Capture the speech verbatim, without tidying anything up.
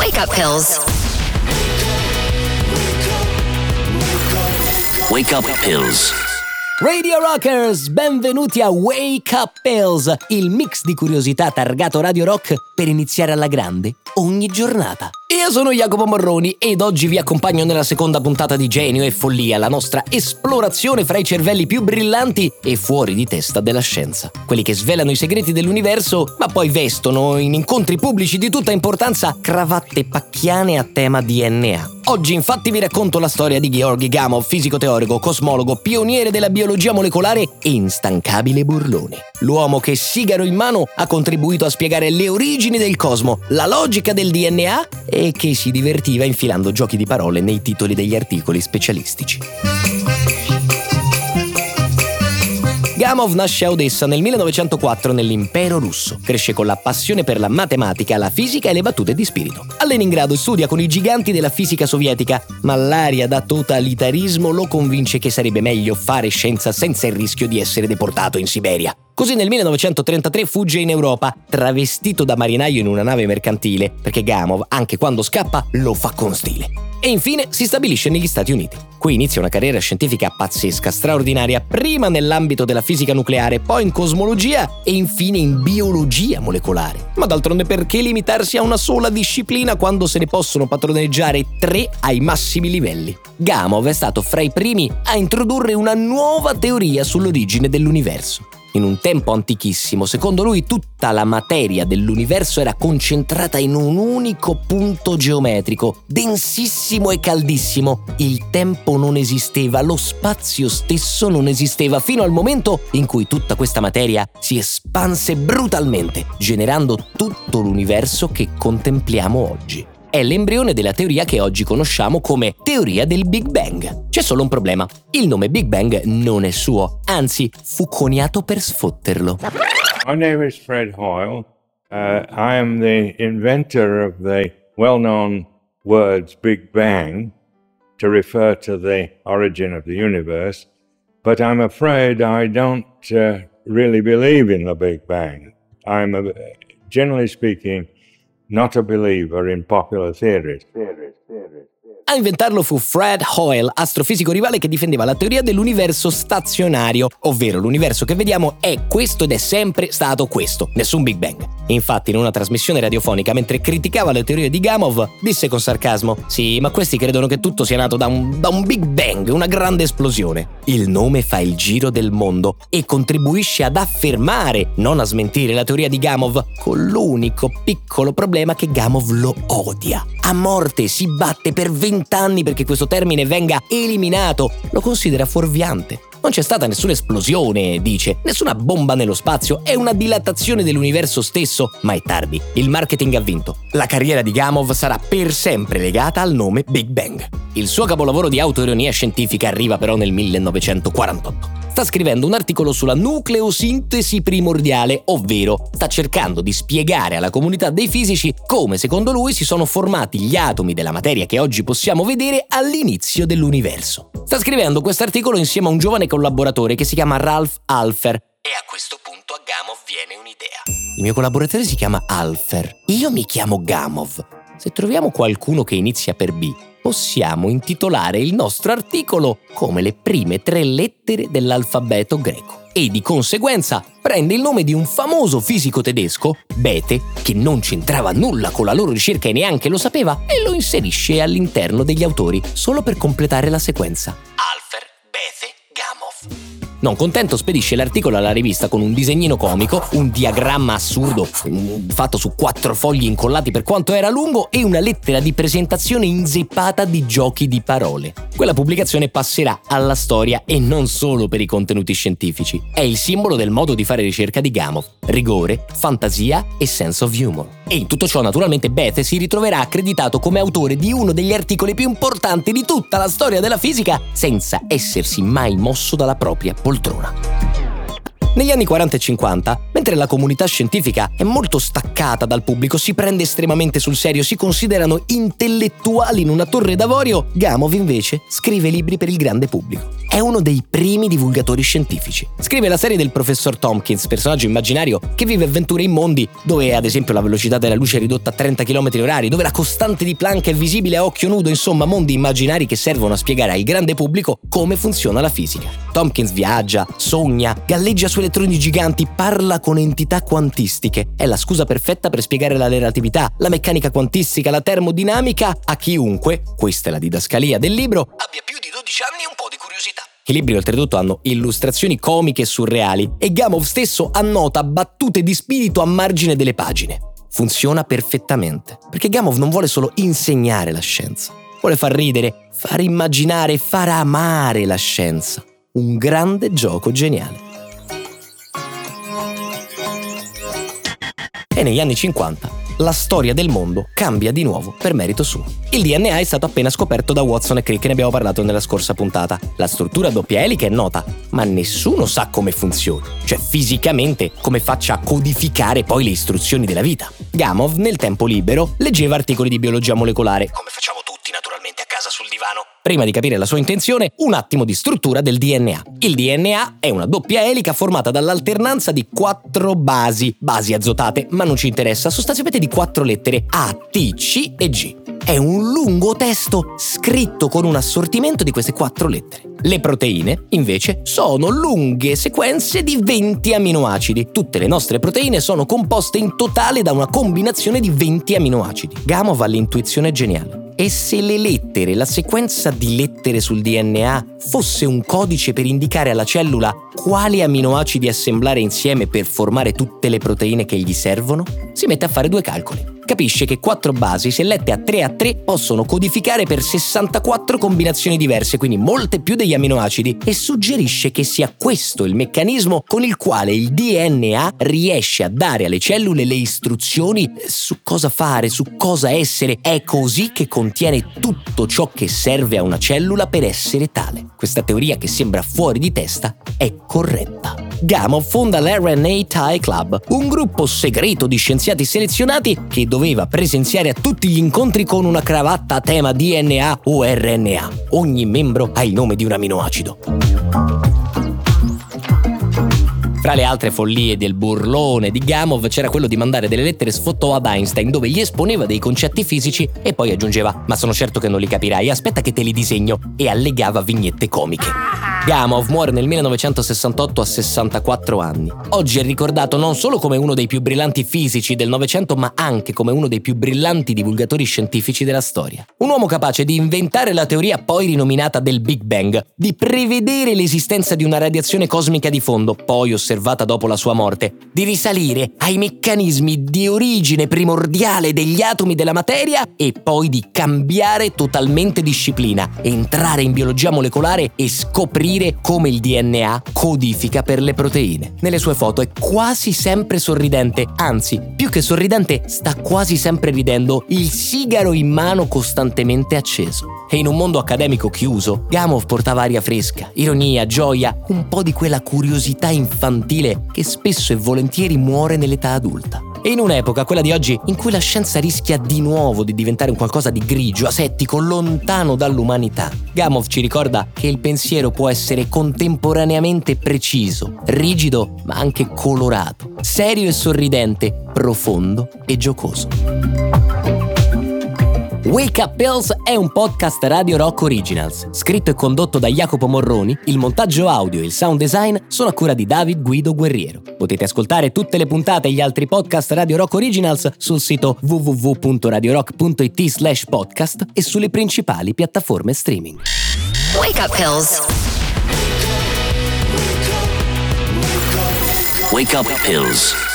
Wake up pills. Wake up pills. Radio Rockers, benvenuti a Wake Up Pills, il mix di curiosità targato Radio Rock per iniziare alla grande ogni giornata. Io sono Jacopo Morroni ed oggi vi accompagno nella seconda puntata di Genio e Follia, la nostra esplorazione fra i cervelli più brillanti e fuori di testa della scienza. Quelli che svelano i segreti dell'universo, ma poi vestono in incontri pubblici di tutta importanza cravatte pacchiane a tema D N A. Oggi infatti vi racconto la storia di Georgi Gamov, fisico teorico, cosmologo, pioniere della biologia molecolare e instancabile burlone. L'uomo che, sigaro in mano, ha contribuito a spiegare le origini del cosmo, la logica del D N A e che si divertiva infilando giochi di parole nei titoli degli articoli specialistici. Gamov nasce a Odessa nel millenovecentoquattro nell'impero russo. Cresce con la passione per la matematica, la fisica e le battute di spirito. A Leningrado studia con i giganti della fisica sovietica, ma l'aria da totalitarismo lo convince che sarebbe meglio fare scienza senza il rischio di essere deportato in Siberia. Così nel millenovecentotrentatré fugge in Europa, travestito da marinaio in una nave mercantile, perché Gamov, anche quando scappa, lo fa con stile. E infine si stabilisce negli Stati Uniti. Qui inizia una carriera scientifica pazzesca, straordinaria, prima nell'ambito della fisica nucleare, poi in cosmologia e infine in biologia molecolare. Ma d'altronde perché limitarsi a una sola disciplina quando se ne possono padroneggiare tre ai massimi livelli? Gamov è stato fra i primi a introdurre una nuova teoria sull'origine dell'universo. In un tempo antichissimo, secondo lui, tutta la materia dell'universo era concentrata in un unico punto geometrico, densissimo e caldissimo. Il tempo non esisteva, lo spazio stesso non esisteva, fino al momento in cui tutta questa materia si espanse brutalmente, generando tutto l'universo che contempliamo oggi. È l'embrione della teoria che oggi conosciamo come teoria del Big Bang. C'è solo un problema: il nome Big Bang non è suo, anzi fu coniato per sfotterlo. My name is Fred Hoyle. Uh, I am the inventor of the well-known words Big Bang to refer to the origin of the universe, but I'm afraid I don't uh, really believe in the Big Bang. I'm, a, generally speaking, not a believer in popular theories. A inventarlo fu Fred Hoyle, astrofisico rivale che difendeva la teoria dell'universo stazionario, ovvero l'universo che vediamo è questo ed è sempre stato questo, nessun Big Bang. Infatti, in una trasmissione radiofonica, mentre criticava le teorie di Gamov, disse con sarcasmo: «Sì, ma questi credono che tutto sia nato da un, da un Big Bang, una grande esplosione». Il nome fa il giro del mondo e contribuisce ad affermare, non a smentire, la teoria di Gamov, con l'unico piccolo problema che Gamov lo odia. A morte si batte per vent'anni perché questo termine venga eliminato, lo considera fuorviante. Non c'è stata nessuna esplosione, dice, nessuna bomba nello spazio, è una dilatazione dell'universo stesso, ma è tardi. Il marketing ha vinto. La carriera di Gamov sarà per sempre legata al nome Big Bang. Il suo capolavoro di autoironia scientifica arriva però nel millenovecentoquarantotto. Sta scrivendo un articolo sulla nucleosintesi primordiale, ovvero sta cercando di spiegare alla comunità dei fisici come, secondo lui, si sono formati gli atomi della materia che oggi possiamo vedere all'inizio dell'universo. Sta scrivendo quest'articolo insieme a un giovane collaboratore che si chiama Ralph Alpher. E a questo punto a Gamov viene un'idea. Il mio collaboratore si chiama Alpher, io mi chiamo Gamov. Se troviamo qualcuno che inizia per B, possiamo intitolare il nostro articolo come le prime tre lettere dell'alfabeto greco. E di conseguenza prende il nome di un famoso fisico tedesco, Bethe, che non c'entrava nulla con la loro ricerca e neanche lo sapeva, e lo inserisce all'interno degli autori solo per completare la sequenza. Alpher, Bethe, Gamov. Non contento, spedisce l'articolo alla rivista con un disegnino comico, un diagramma assurdo fatto su quattro fogli incollati per quanto era lungo e una lettera di presentazione inzeppata di giochi di parole. Quella pubblicazione passerà alla storia e non solo per i contenuti scientifici. È il simbolo del modo di fare ricerca di Gamov: rigore, fantasia e sense of humor. E in tutto ciò, naturalmente, Bethe si ritroverà accreditato come autore di uno degli articoli più importanti di tutta la storia della fisica, senza essersi mai mosso dalla propria poltrona. Negli anni quaranta e cinquanta, mentre la comunità scientifica è molto staccata dal pubblico, si prende estremamente sul serio, si considerano intellettuali in una torre d'avorio, Gamow invece scrive libri per il grande pubblico. È uno dei primi divulgatori scientifici. Scrive la serie del professor Tompkins, personaggio immaginario che vive avventure in mondi dove ad esempio la velocità della luce è ridotta a trenta chilometri orari, dove la costante di Planck è visibile a occhio nudo, insomma mondi immaginari che servono a spiegare al grande pubblico come funziona la fisica. Tompkins viaggia, sogna, galleggia su elettroni giganti, parla con entità quantistiche. È la scusa perfetta per spiegare la relatività, la meccanica quantistica, la termodinamica a chiunque, questa è la didascalia del libro, abbia più di dodici anni e un po' di curiosità. I libri oltretutto hanno illustrazioni comiche e surreali e Gamow stesso annota battute di spirito a margine delle pagine. Funziona perfettamente, perché Gamow non vuole solo insegnare la scienza, vuole far ridere, far immaginare, far amare la scienza. Un grande gioco geniale. E negli anni cinquanta la storia del mondo cambia di nuovo per merito suo. Il D N A è stato appena scoperto da Watson e Crick, ne abbiamo parlato nella scorsa puntata. La struttura a doppia elica è nota, ma nessuno sa come funzioni, cioè fisicamente come faccia a codificare poi le istruzioni della vita. Gamow nel tempo libero leggeva articoli di biologia molecolare, come facciamo tutti naturalmente a casa sul divano. Prima di capire la sua intenzione, un attimo di struttura del D N A. Il D N A è una doppia elica formata dall'alternanza di quattro basi, basi azotate, ma non ci interessa, sostanzialmente di quattro lettere A, T, C e G. È un lungo testo scritto con un assortimento di queste quattro lettere. Le proteine, invece, sono lunghe sequenze di venti aminoacidi. Tutte le nostre proteine sono composte in totale da una combinazione di venti aminoacidi. Gamow ha l'intuizione geniale. E se le lettere, la sequenza di lettere sul D N A, fosse un codice per indicare alla cellula quali aminoacidi assemblare insieme per formare tutte le proteine che gli servono? Si mette a fare due calcoli. Capisce che quattro basi, se lette a tre a tre, possono codificare per sessantaquattro combinazioni diverse, quindi molte più degli aminoacidi, e suggerisce che sia questo il meccanismo con il quale il D N A riesce a dare alle cellule le istruzioni su cosa fare, su cosa essere. È così che contiene tutto ciò che serve a una cellula per essere tale. Questa teoria, che sembra fuori di testa, è corretta. Gamow fonda l'R N A Tie Club, un gruppo segreto di scienziati selezionati che doveva presenziare a tutti gli incontri con una cravatta a tema D N A o R N A. Ogni membro ha il nome di un aminoacido. Fra le altre follie del burlone di Gamow c'era quello di mandare delle lettere sfottò ad Einstein dove gli esponeva dei concetti fisici e poi aggiungeva «ma sono certo che non li capirai, aspetta che te li disegno» e allegava vignette comiche. Gamow muore nel millenovecentosessantotto a sessantaquattro anni. Oggi è ricordato non solo come uno dei più brillanti fisici del Novecento, ma anche come uno dei più brillanti divulgatori scientifici della storia. Un uomo capace di inventare la teoria poi rinominata del Big Bang, di prevedere l'esistenza di una radiazione cosmica di fondo, poi osservata dopo la sua morte, di risalire ai meccanismi di origine primordiale degli atomi della materia e poi di cambiare totalmente disciplina, entrare in biologia molecolare e scoprire come il D N A codifica per le proteine. Nelle sue foto è quasi sempre sorridente, anzi, più che sorridente, sta quasi sempre ridendo, il sigaro in mano costantemente acceso. E in un mondo accademico chiuso, Gamow portava aria fresca, ironia, gioia, un po' di quella curiosità infantile che spesso e volentieri muore nell'età adulta. E in un'epoca, quella di oggi, in cui la scienza rischia di nuovo di diventare un qualcosa di grigio, asettico, lontano dall'umanità, Gamow ci ricorda che il pensiero può essere contemporaneamente preciso, rigido, ma anche colorato, serio e sorridente, profondo e giocoso. Wake Up Pills è un podcast Radio Rock Originals, scritto e condotto da Jacopo Morroni, il montaggio audio e il sound design sono a cura di David Guido Guerriero. Potete ascoltare tutte le puntate e gli altri podcast Radio Rock Originals sul sito w w w punto radio rock punto i t slash podcast e sulle principali piattaforme streaming. Wake Up Pills. Wake Up Pills.